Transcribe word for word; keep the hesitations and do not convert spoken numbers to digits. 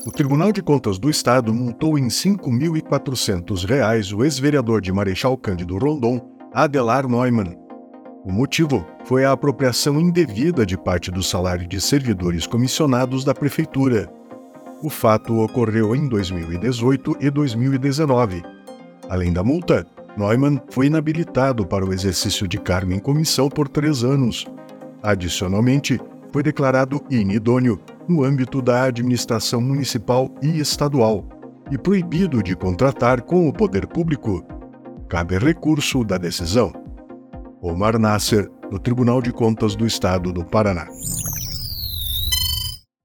O Tribunal de Contas do Estado multou em cinco mil e quatrocentos reais o ex-vereador de Marechal Cândido Rondon, Adelar Neumann. O motivo foi a apropriação indevida de parte do salário de servidores comissionados da Prefeitura. O fato ocorreu em dois mil e dezoito e dois mil e dezenove. Além da multa, Neumann foi inabilitado para o exercício de cargo em comissão por três anos. Adicionalmente, foi declarado inidôneo no âmbito da administração municipal e estadual e proibido de contratar com o poder público. Cabe recurso da decisão. Omar Nasser, do Tribunal de Contas do Estado do Paraná.